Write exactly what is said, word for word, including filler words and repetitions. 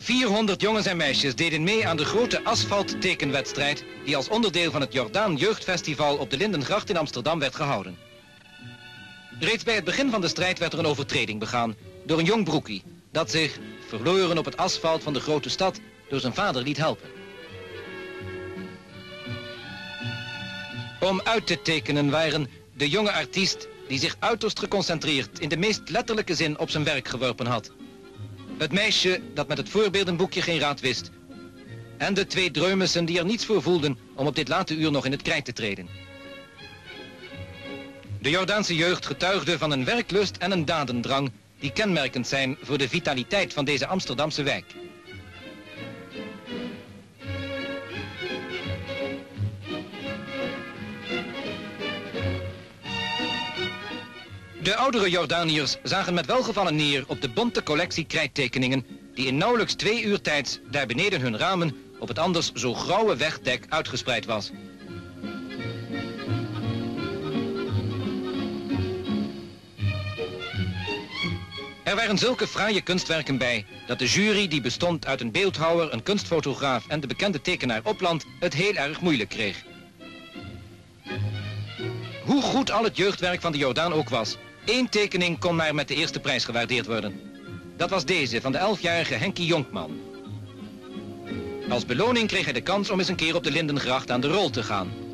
vierhonderd jongens en meisjes deden mee aan de grote asfalttekenwedstrijd die als onderdeel van het Jordaan Jeugdfestival op de Lindengracht in Amsterdam werd gehouden. Reeds bij het begin van de strijd werd er een overtreding begaan door een jong broekie dat zich, verloren op het asfalt van de grote stad, door zijn vader liet helpen. Om uit te tekenen waren de jonge artiest die zich uiterst geconcentreerd in de meest letterlijke zin op zijn werk geworpen had. Het meisje dat met het voorbeeldenboekje geen raad wist. En de twee dreumessen die er niets voor voelden om op dit late uur nog in het krijt te treden. De Jordaanse jeugd getuigde van een werklust en een dadendrang die kenmerkend zijn voor de vitaliteit van deze Amsterdamse wijk. De oudere Jordaniërs zagen met welgevallen neer op de bonte collectie krijttekeningen die in nauwelijks twee uur tijds daar beneden hun ramen op het anders zo grauwe wegdek uitgespreid was. Er waren zulke fraaie kunstwerken bij dat de jury, die bestond uit een beeldhouwer, een kunstfotograaf en de bekende tekenaar Opland, het heel erg moeilijk kreeg. Hoe goed al het jeugdwerk van de Jordaan ook was, één tekening kon maar met de eerste prijs gewaardeerd worden. Dat was deze van de elfjarige Henkie Jonkman. Als beloning kreeg hij de kans om eens een keer op de Lindengracht aan de rol te gaan.